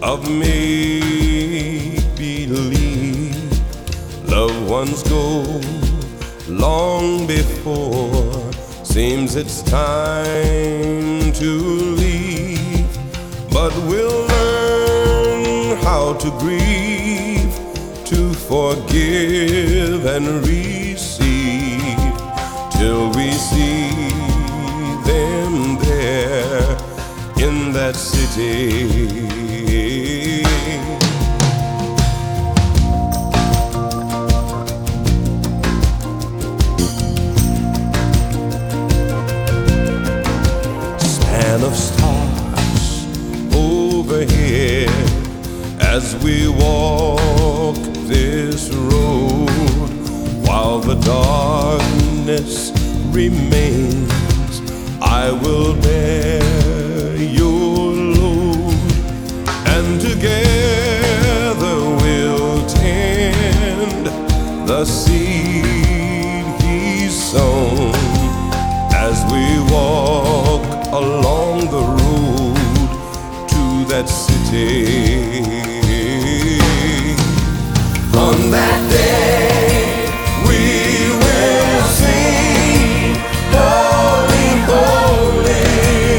of make-believe. Loved ones go long before. Seems it's time to leave, but we'll learn how to grieve, to forgive and receive, till we see them there in that city. Of stars overhead as we walk this road, while the darkness remains, I will bear your load, and together we'll tend the seed He's sown as we walk along the road to that city. On that day we will sing, holy, holy.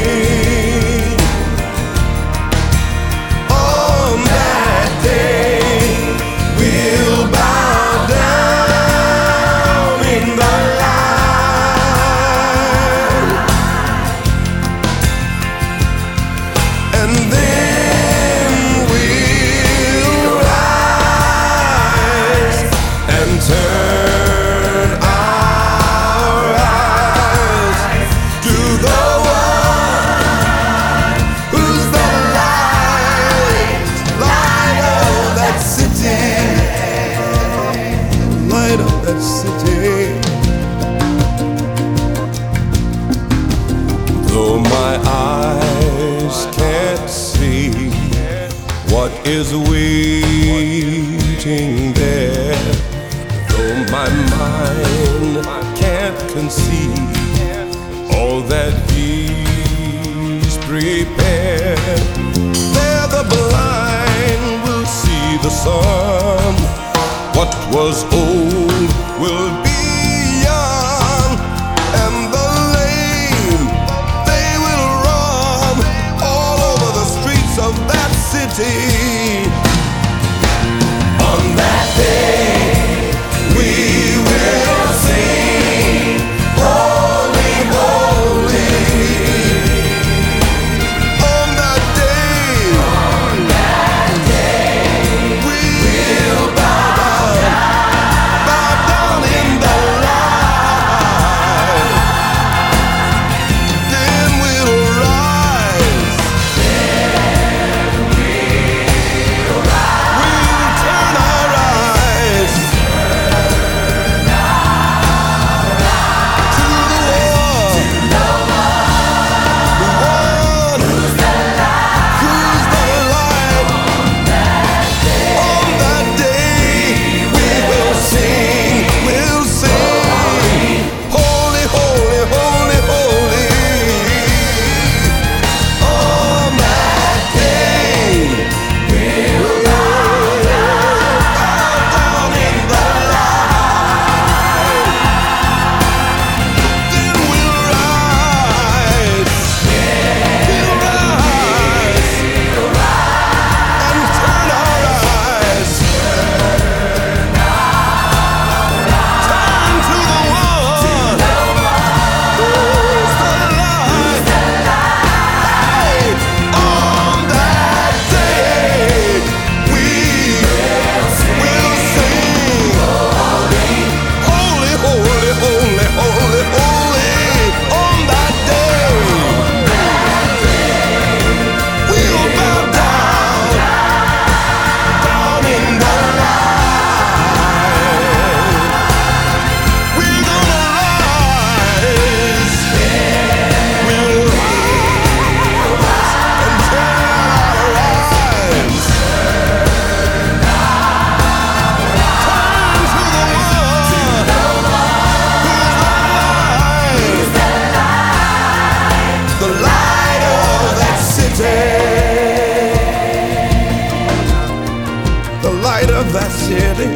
On that day we'll bow down in the and then we'll rise and turn our eyes to the one who's the light, light of that city, light of that city. Though my eyes can't see what is waiting there, though my mind can't conceive all that He's prepared, there the blind will see the sun. What was old will be young, and the lame, they will run all over the streets of that city. On that day we will sing, holy, holy. On that day we will bow the light of that city.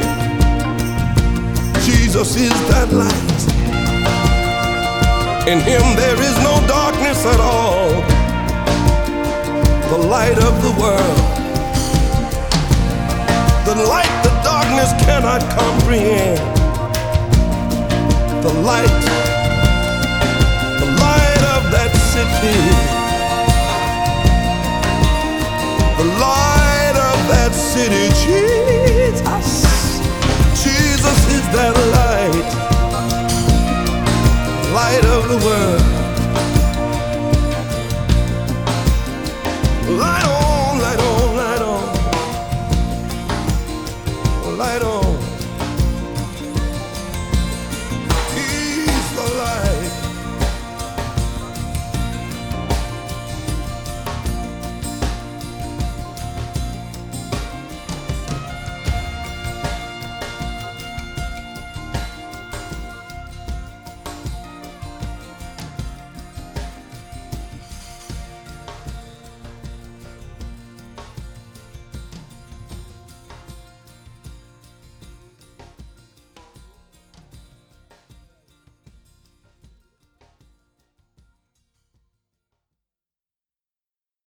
Jesus is that light. In him there is no darkness at all. The light of the world, the light the darkness cannot comprehend. The light of that city, the light of that city. Jesus is that light, light of the world.